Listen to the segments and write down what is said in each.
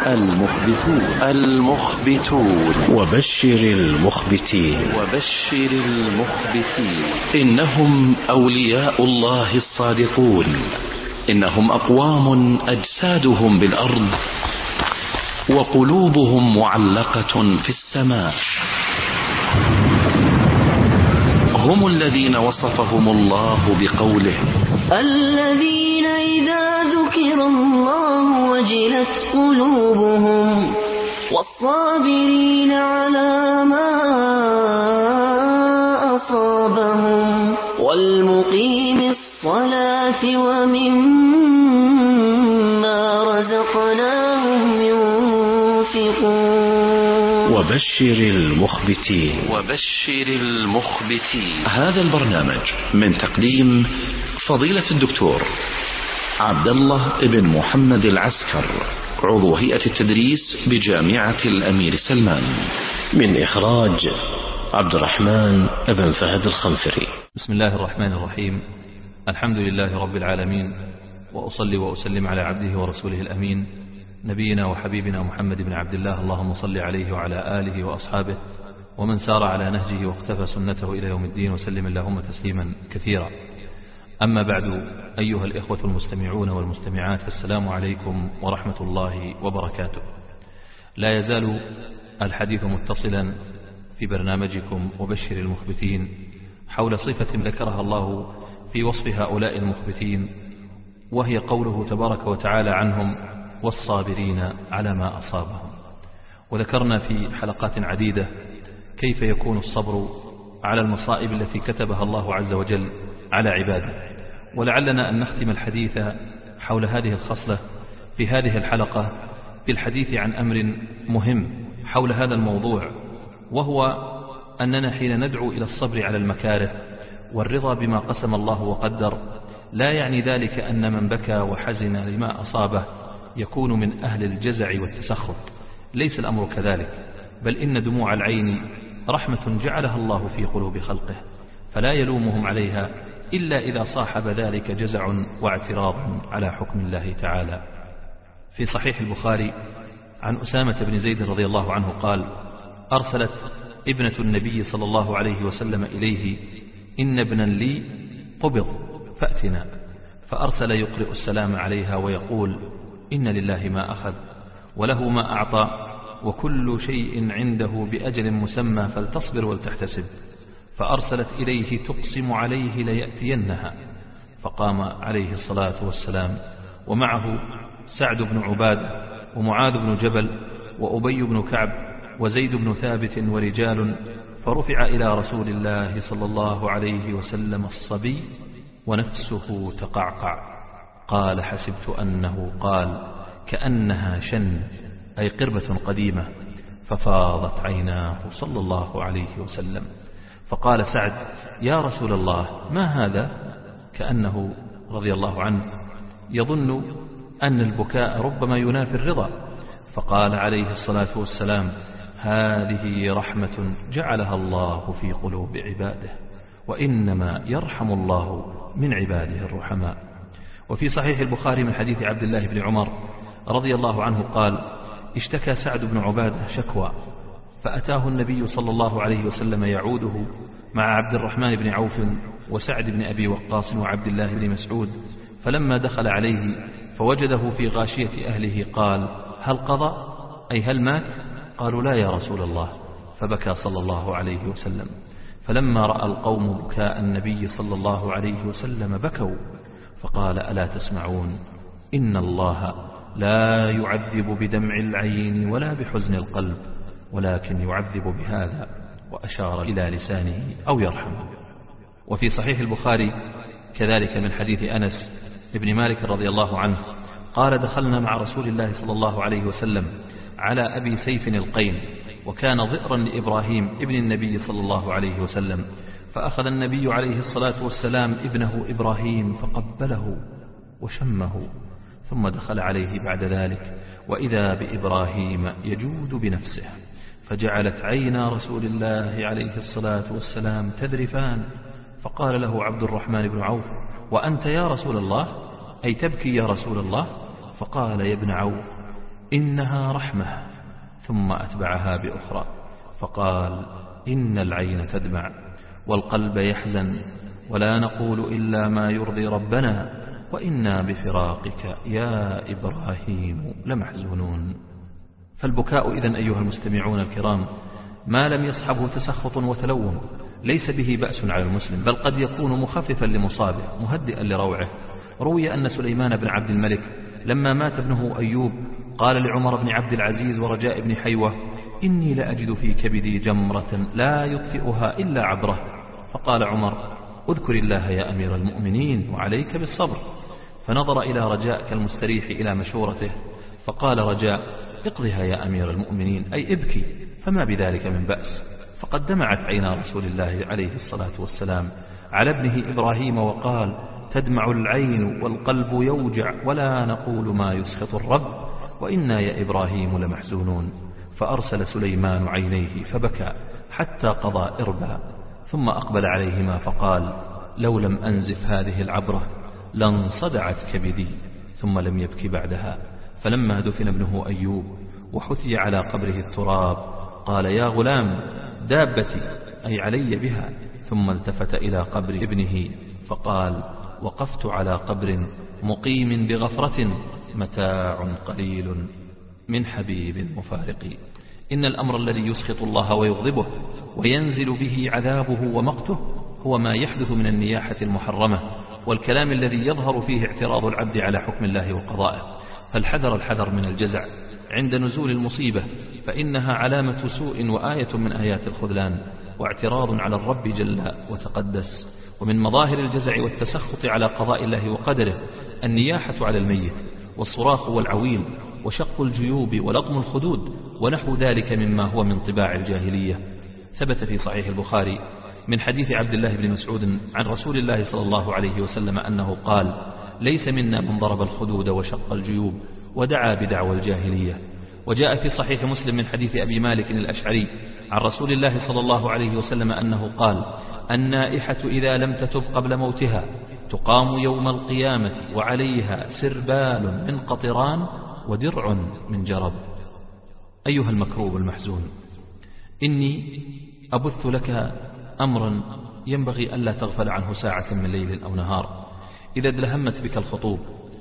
المخبتون وبشر المخبتين إنهم أولياء الله الصادقون، إنهم أقوام أجسادهم بالأرض وقلوبهم معلقة في السماء. هم الذين وصفهم الله بقوله: الذين إذا ذكر الله وجلت قلوبهم والصابرين على ما أصابهم والمقيم الصلاة ومما رزقناهم ينفقون. وبشر المخبتين. هذا البرنامج من تقديم فضيلة الدكتور عبد الله بن محمد العسكر، عضو هيئة التدريس بجامعة الأمير سلمان، من إخراج عبد الرحمن بن فهد الخنفري. بسم الله الرحمن الرحيم. الحمد لله رب العالمين، وأصلي وأسلم على عبده ورسوله الأمين نبينا وحبيبنا محمد بن عبد الله، اللهم صل عليه وعلى آله وأصحابه ومن سار على نهجه واقتفى سنته إلى يوم الدين، وسلم اللهم تسليما كثيرا. أما بعد، أيها الإخوة المستمعون والمستمعات، السلام عليكم ورحمة الله وبركاته. لا يزال الحديث متصلا في برنامجكم وبشر المخبتين حول صفة ذكرها الله في وصف هؤلاء المخبتين، وهي قوله تبارك وتعالى عنهم: والصابرين على ما أصابهم. وذكرنا في حلقات عديدة كيف يكون الصبر على المصائب التي كتبها الله عز وجل على عباده، ولعلنا أن نختم الحديث حول هذه الخصلة في هذه الحلقة بالحديث عن أمر مهم حول هذا الموضوع، وهو أننا حين ندعو إلى الصبر على المكاره والرضا بما قسم الله وقدر، لا يعني ذلك أن من بكى وحزن لما أصابه يكون من أهل الجزع والتسخط. ليس الأمر كذلك، بل إن دموع العين رحمة جعلها الله في قلوب خلقه، فلا يلومهم عليها إلا إذا صاحب ذلك جزع واعتراض على حكم الله تعالى. في صحيح البخاري عن أسامة بن زيد رضي الله عنه قال: أرسلت ابنة النبي صلى الله عليه وسلم إليه: إن ابنا لي قبض فأتنا. فأرسل يقرئ السلام عليها ويقول: إن لله ما أخذ وله ما أعطى وكل شيء عنده بأجل مسمى فلتصبر ولتحتسب. فأرسلت إليه تقسم عليه ليأتينها، فقام عليه الصلاة والسلام ومعه سعد بن عبادة ومعاذ بن جبل وأبي بن كعب وزيد بن ثابت ورجال، فرفع إلى رسول الله صلى الله عليه وسلم الصبي ونفسه تقعقع. قال: حسبت أنه قال كأنها شن، أي قربة قديمة، ففاضت عيناه صلى الله عليه وسلم. فقال سعد: يا رسول الله، ما هذا؟ كأنه رضي الله عنه يظن أن البكاء ربما ينافي الرضا. فقال عليه الصلاة والسلام: هذه رحمة جعلها الله في قلوب عباده، وإنما يرحم الله من عباده الرحماء. وفي صحيح البخاري من حديث عبد الله بن عمر رضي الله عنه قال: اشتكى سعد بن عبادة شكوى، فأتاه النبي صلى الله عليه وسلم يعوده مع عبد الرحمن بن عوف وسعد بن أبي وقاص وعبد الله بن مسعود. فلما دخل عليه فوجده في غاشية أهله قال: هل قضى؟ أي هل مات؟ قالوا: لا يا رسول الله. فبكى صلى الله عليه وسلم. فلما رأى القوم بكاء النبي صلى الله عليه وسلم بكوا، فقال: ألا تسمعون؟ إن الله لا يعذب بدمع العين ولا بحزن القلب، ولكن يعذب بهذا، وأشار إلى لسانه، أو يرحمه. وفي صحيح البخاري كذلك من حديث أنس ابن مالك رضي الله عنه قال: دخلنا مع رسول الله صلى الله عليه وسلم على أبي سيف القين، وكان ضئرا لإبراهيم ابن النبي صلى الله عليه وسلم، فأخذ النبي عليه الصلاة والسلام ابنه إبراهيم فقبله وشمه، ثم دخل عليه بعد ذلك وإذا بإبراهيم يجود بنفسه، فجعلت عينا رسول الله عليه الصلاة والسلام تذرفان. فقال له عبد الرحمن بن عوف: وأنت يا رسول الله؟ أي تبكي يا رسول الله؟ فقال: يا ابن عوف، إنها رحمة، ثم أتبعها بأخرى فقال: إن العين تدمع والقلب يحزن، ولا نقول إلا ما يرضي ربنا، وإنا بفراقك يا إبراهيم لمحزونون. فالبكاء إذن أيها المستمعون الكرام ما لم يصحبه تسخط وتلوم ليس به بأس على المسلم، بل قد يكون مخففا لمصابه مهدئا لروعه. روي أن سليمان بن عبد الملك لما مات ابنه أيوب قال لعمر بن عبد العزيز ورجاء بن حيوة: إني لأجد في كبدي جمرة لا يطفئها إلا عبره. فقال عمر: اذكر الله يا أمير المؤمنين وعليك بالصبر. فنظر إلى رجاء كالمستريح إلى مشورته، فقال رجاء: اقضها يا أمير المؤمنين، أي ابكي، فما بذلك من بأس. فقد دمعت عينا رسول الله عليه الصلاة والسلام على ابنه إبراهيم وقال: تدمع العين والقلب يوجع، ولا نقول ما يسخط الرب، وإنا يا إبراهيم لمحزونون. فأرسل سليمان عينيه فبكى حتى قضى إربا، ثم أقبل عليهما فقال: لو لم أنزف هذه العبرة لانصدعت كبدي. ثم لم يبكي بعدها. فلما دفن ابنه أيوب وحثي على قبره التراب قال: يا غلام، دابتي أي علي بها. ثم التفت إلى قبر ابنه فقال: وقفت على قبر مقيم بغفرة، متاع قليل من حبيب مفارق. إن الأمر الذي يسخط الله ويغضبه وينزل به عذابه ومقته هو ما يحدث من النياحة المحرمة والكلام الذي يظهر فيه اعتراض العبد على حكم الله وقضائه. فالحذر الحذر من الجزع عند نزول المصيبة، فإنها علامة سوء وآية من آيات الخذلان، واعتراض على الرب جل وتقدس. ومن مظاهر الجزع والتسخط على قضاء الله وقدره النياحة على الميت، والصراخ والعويل، وشق الجيوب ولطم الخدود، ونحو ذلك مما هو من طباع الجاهلية. ثبت في صحيح البخاري من حديث عبد الله بن مسعود عن رسول الله صلى الله عليه وسلم أنه قال: ليس منا من ضرب الخدود وشق الجيوب ودعا بدعوى الجاهلية. وجاء في صحيح مسلم من حديث أبي مالك الأشعري عن رسول الله صلى الله عليه وسلم أنه قال: النائحة إذا لم تتب قبل موتها تقام يوم القيامة وعليها سربال من قطران ودرع من جرب. أيها المكروب المحزون، إني أبث لك أمرا ينبغي ألا تغفل عنه ساعة من ليل أو نهار. إذا ادلهمت بك الخطوب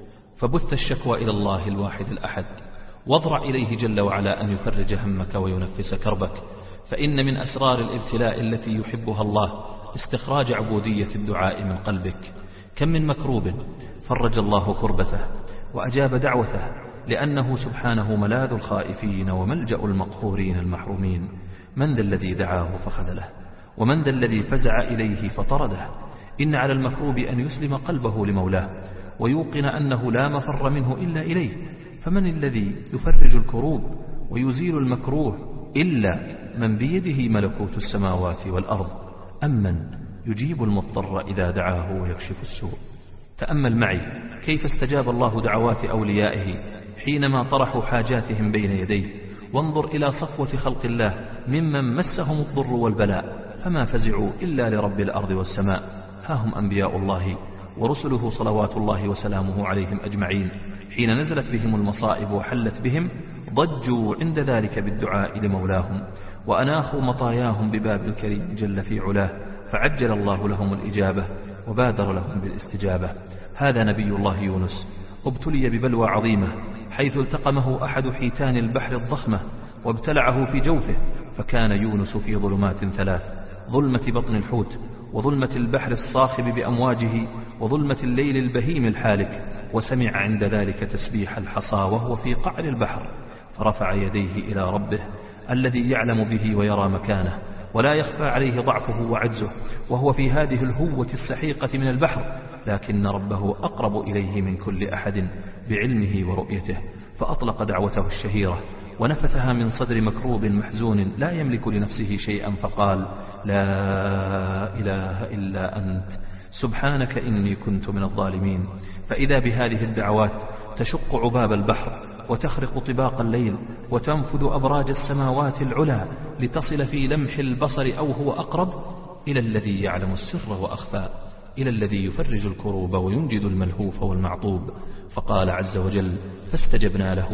فبث الشكوى إلى الله الواحد الأحد، واضرع إليه جل وعلا أن يفرج همك وينفس كربك. فإن من أسرار الابتلاء التي يحبها الله استخراج عبودية الدعاء من قلبك. كم من مكروب فرج الله كربته وأجاب دعوته، لأنه سبحانه ملاذ الخائفين وملجأ المقهورين المحرومين. من ذا الذي دعاه فخذله؟ ومن ذا الذي فزع إليه فطرده؟ إن على المكروب أن يسلم قلبه لمولاه ويوقن أنه لا مفر منه إلا إليه. فمن الذي يفرج الكروب ويزيل المكروه إلا من بيده ملكوت السماوات والأرض، أمن يجيب المضطر إذا دعاه ويكشف السوء. تأمل معي كيف استجاب الله دعوات أوليائه حينما طرحوا حاجاتهم بين يديه، وانظر إلى صفوة خلق الله ممن مسهم الضر والبلاء فما فزعوا إلا لرب الأرض والسماء. ها هم أنبياء الله ورسله صلوات الله وسلامه عليهم أجمعين، حين نزلت بهم المصائب وحلت بهم ضجوا عند ذلك بالدعاء لمولاهم، وأناخوا مطاياهم بباب الكريم جل في علاه، فعجل الله لهم الإجابة وبادر لهم بالاستجابة. هذا نبي الله يونس ابتلي ببلوى عظيمة، حيث التقمه أحد حيتان البحر الضخمة وابتلعه في جوفه، فكان يونس في ظلمات ثلاث: ظلمة بطن الحوت، وظلمة البحر الصاخب بأمواجه، وظلمة الليل البهيم الحالك. وسمع عند ذلك تسبيح الحصى وهو في قعر البحر، فرفع يديه إلى ربه الذي يعلم به ويرى مكانه ولا يخفى عليه ضعفه وعجزه، وهو في هذه الهوة السحيقة من البحر، لكن ربه أقرب إليه من كل أحد بعلمه ورؤيته. فأطلق دعوته الشهيرة ونفثها من صدر مكروب محزون لا يملك لنفسه شيئا، فقال: لا إله إلا أنت سبحانك إني كنت من الظالمين. فإذا بهذه الدعوات تشق عباب البحر وتخرق طباق الليل وتنفذ أبراج السماوات العلى لتصل في لمح البصر أو هو أقرب إلى الذي يعلم السر وأخفى، إلى الذي يفرج الكروب وينجد الملهوف والمعطوب. فقال عز وجل: فاستجبنا له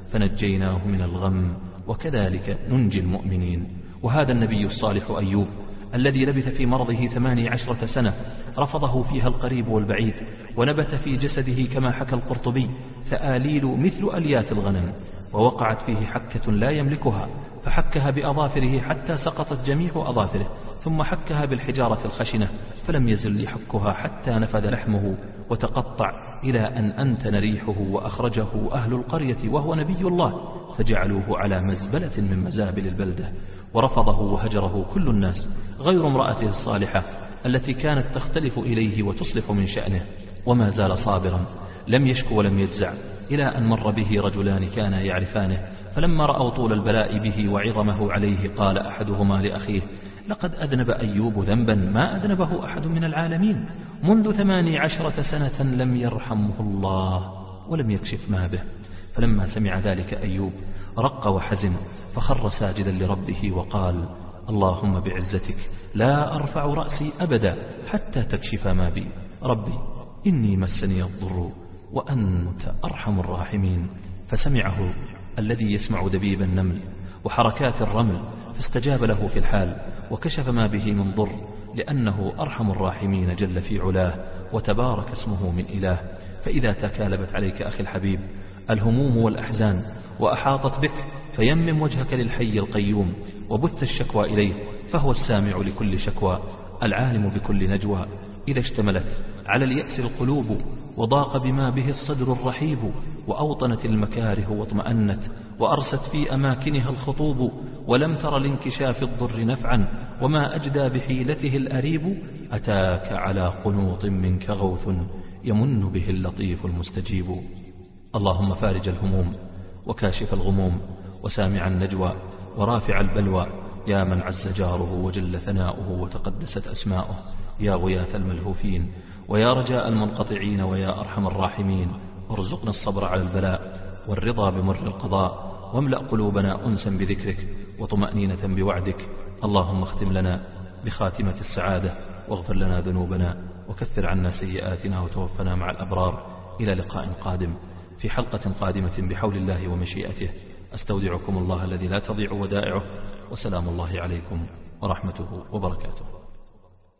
فنجيناه من الغم وكذلك ننجي المؤمنين. وهذا النبي الصالح أيوب الذي لبث في مرضه 18 سنة رفضه فيها القريب والبعيد، ونبت في جسده كما حكى القرطبي ثآليل مثل أليات الغنم، ووقعت فيه حكة لا يملكها فحكها بأظافره حتى سقطت جميع أظافره، ثم حكها بالحجارة الخشنة فلم يزل يحكها حتى نفد لحمه وتقطع، إلى أن أنتن ريحه وأخرجه أهل القرية وهو نبي الله، فجعلوه على مزبلة من مزابل البلدة، ورفضه وهجره كل الناس غير امرأته الصالحة التي كانت تختلف إليه وتصلح من شأنه، وما زال صابرا لم يشك ولم يجزع، إلى أن مر به رجلان كانا يعرفانه، فلما رأوا طول البلاء به وعظمه عليه قال أحدهما لأخيه: لقد أذنب أيوب ذنبا ما أذنبه أحد من العالمين، منذ 18 سنة لم يرحمه الله ولم يكشف ما به. فلما سمع ذلك أيوب رق وحزن، فخر ساجدا لربه وقال: اللهم بعزتك لا أرفع رأسي أبدا حتى تكشف ما بي، ربي إني مسني الضر وأنت أرحم الراحمين. فسمعه الذي يسمع دبيب النمل وحركات الرمل، فاستجاب له في الحال وكشف ما به من ضر، لأنه أرحم الراحمين جل في علاه وتبارك اسمه من إله. فإذا تكالبت عليك أخي الحبيب الهموم والأحزان وأحاطت بك، فيمم وجهك للحي القيوم وبث الشكوى إليه، فهو السامع لكل شكوى العالم بكل نجوى. إذا اشتملت على اليأس القلوب وضاق بما به الصدر الرحيب، وأوطنت المكاره واطمأنت، وأرست في أماكنها الخطوب، ولم تر لانكشاف الضر نفعا، وما أجدى بحيلته الأريب، أتاك على قنوط منك غوث يمن به اللطيف المستجيب. اللهم فارج الهموم وكاشف الغموم وسامع النجوى ورافع البلوى، يا من عز جاره وجل ثناؤه وتقدست أسماؤه، يا غياث الملهوفين ويا رجاء المنقطعين ويا أرحم الراحمين، ارزقنا الصبر على البلاء والرضا بمر القضاء، واملأ قلوبنا أنسا بذكرك وطمأنينة بوعدك. اللهم اختم لنا بخاتمة السعادة، واغفر لنا ذنوبنا وكفر عنا سيئاتنا وتوفنا مع الأبرار. إلى لقاء قادم في حلقة قادمة بحول الله ومشيئته. أستودعكم الله الذي لا تضيع ودائعه، وسلام الله عليكم ورحمته وبركاته.